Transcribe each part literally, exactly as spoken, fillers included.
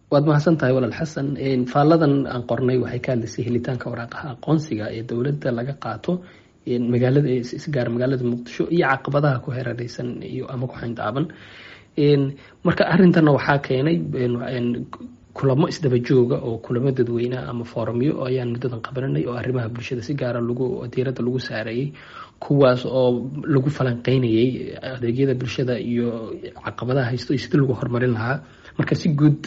waad mahadsantahay walaal xasan. faalladan aan qornay waxay ka hadlaysay helitaanka waraaqaha aqoonsiga ee dowladda laga qaato magaalada isgaar magaalada muqdisho iyo caqabadaha ku hareeraysan iyo ama ku xayndaaban. marka arintana waxaa keenay kulamo isdaba jooga oo kulamo dadweyne ama foorumyo ayaan muddadan qabananay oo arrimaha bulshada si gaara lagu diiradda lagu saarayay, kuwaas oo lagu falanqeynayay adeegyada bulshada iyo caqabadaha haysto iyo sidii lagu horumarin lahaa. marka si guud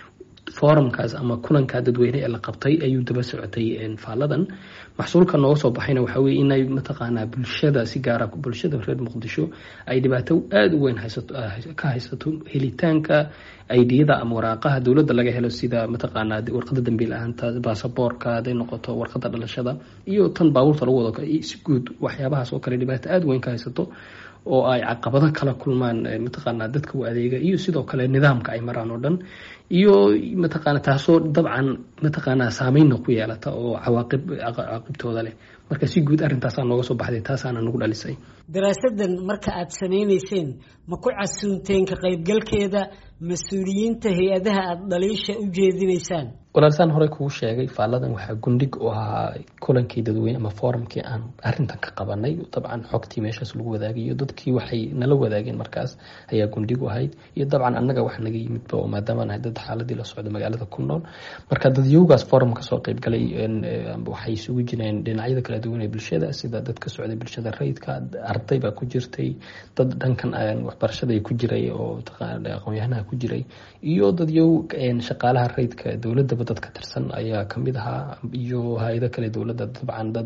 forumkaas ama kulanka dadweyne ee la qabtay ayuu daba socotay faalladan. maxsuulka nooga soo baxayna waxaa weye inay mataqaanaa bulshada si gaara bulshada reer muqdisho ay dhibaato aada u weyn haysato ka haysato helitaanka aidiyada ama waraaqaha dowladda laga helo, sida mataqaanaa warqada dambiil ahaanta, baasaboorka haday noqoto, warqada dhalashada iyo tan baabuurta lagu wado. si guud waxyaabahaas oo kale dhibaato aada weyn ka haysato oo ay caqabado kala kulmaan mataqaanaa dadka u adeega iyo sidoo kale nidaamka ay maraan oo dhan, iyo mataqaana taasoo dabcan mataqaanaa saameynna ku yeelata oo cawaaqib caaqibtooda leh. marka si guud arrintaasaa nooga soo baxday, taasaana nagu dhalisay. daraasadan marka aad samaynayseen ma ku casuunteen ka qaybgalkeeda mas-uuliyiinta hay-adaha aada dhaliisha u jeedinaysaan? walaalsaan horey kugu sheegay, faalladan waxaa gundhig u ahaa kulankii dadweyne ama forumkii aan arrintan ka qabanay. dabcan xogtii meeshaas lagu wadaagayo dadkii waxay nala wadaageen markaas ayaa gundhig u ahayd, iyo dabcan annaga wax naga yimidba oo maadaama nahay dad xaaladii la socda magaalada ku nool. marka dadyowgaas forum kasoo qaybgalay waxay isugu jireen dhinacyada kala duwan ee bulshada, sida dadka socday bulshada rayidka, arday baa ku jirtay, dad dhankan waxbarashada ku jiray oo aqoon-yahanaha ku jiray, iyo dadyow shaqaalaha rayidka dowladda dad ka tirsan ayaa kamid ahaa, iyo hay-ado kale dowladda dabcan dad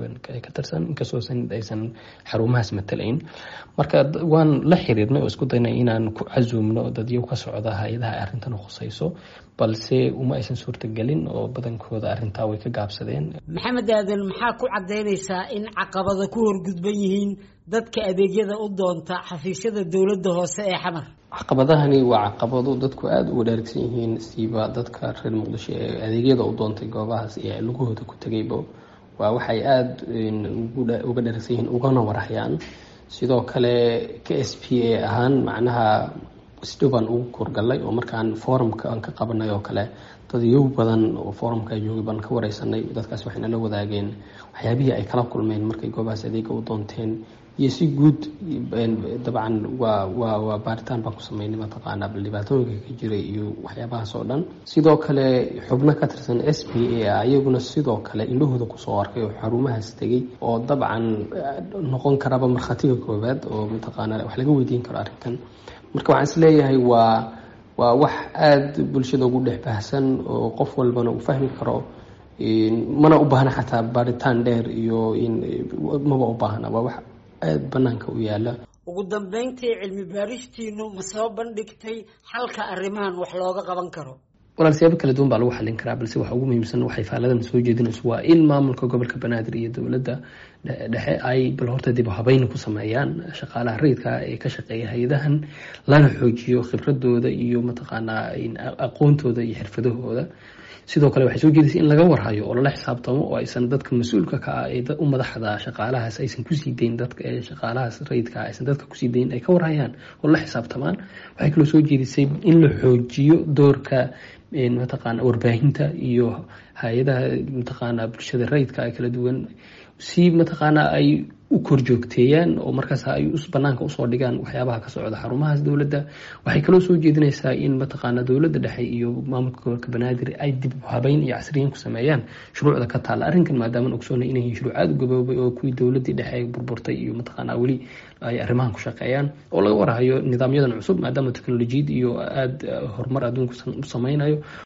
ka tirsan, inkastoo aysan xarumahaas matalayn. marka waan la xiriirnay oo isku daynay inaan ku casuumno dadyo ka socda hay-adaha arrintan khusayso, balse uma aysan suurtagelin oo badankooda arrintaa way ka gaabsadeen. maxamed aadan, maxaa ku cadaynaysaa in caqabada ku horgudban yihiin dadka adeegyada u doonta xafiisyada dowladda hoose ee xamar? caqabadahani waa caqabado dadku aada uga dhaarigsan yihiin, siiba dadka reer muqdisho ee adeegyada u doontay goobahaas ee lugahooda ku tegayba waa waxay aada uga dhaarigsan yihiin ugana warhayaan. sidoo kale k s p a ahaan macnaha isdhowbaan ugu korgalay oo markaan forumka aan ka qabanay oo kale dadyow badan oo forumka joogay baan ka wareysanay. dadkaas waxay nala wadaageen waxyaabihii ay kala kulmeen markay goobahaas adeega u doonteen, iyo si guud dabcan waa waa waa baaritaan baan ku sameynay mataqaanaa dhibaatooyinka ka jiray iyo waxyaabahaas oo dhan. sidoo kale xubno ka tirsan s p a iyaguna sidoo kale indhahooda kusoo arkay oo xarumahaas tegay, oo dabcan noqon karaba markhaatiga koowaad oo mataqaanaa wax laga weydiin karo arrinkan. marka waxaan is leeyahay waa waa wax aada bulshada ugu dhex baahsan oo qof walbana uu fahmi karo, mana u baahna xataa baaritaan dheer iyo maba u baahna, waa wax aada banaanka u yaala. ugu dambeyntii cilmi baaristiinu ma soo bandhigtay xalka arrimahan wax looga qaban karo? walaal siyaabo kala duwan baa lagu xallin karaa, balse waxa ugu muhiimsan waxay faaladan soo jeedinayso waa in maamulka gobolka banaadir iyo dowladda dhexe ay bal horta dib u habeyn ku sameeyaan shaqaalaha rayidka ee ka shaqeeya hay-adahan, lana xoojiyo khibradooda iyo mataqaanaa aqoontooda iyo xirfadahooda. sidoo kale waxay soo jeedisay in laga warhayo oo lala xisaabtamo oo aysan dadka mas-uulka ka ah ee u madaxda shaqaalahaas aysan kusii dayn dadka ee shaqaalahaas rayidka aysan dadka kusii dayn, ay ka warhayaan oo la xisaabtamaan. waxay kaloo soo jeedisay in la xoojiyo doorka mataqaana warbaahinta iyo hay-adaha mataqaana bulshada rayidka ay kala duwan, si mataqaana ay u korjoogteeyaan oo markaas ay banaanka usoo dhigaan waxyaabaha ka socda xarumahaas dowladda. waxay kaloo soo jeedinaysaa in mataqaana dowladda dhexe iyo maamulka gobolka banaadir ay dib habeyn iyo casriyin ku sameeyaan shuruucda ka taalla arrinkan, maadaama ogsoona inay yihiin shuruuc aada u gaboobay oo kuwii dowladdii dhexe ay burburtay iyo mataqaana weli ay arrimahan ku shaqeeyaan, oo laga warhayo nidaamyadan cusub maadaama teknolojiyad iyo aada horumar adduunku u sameynayo.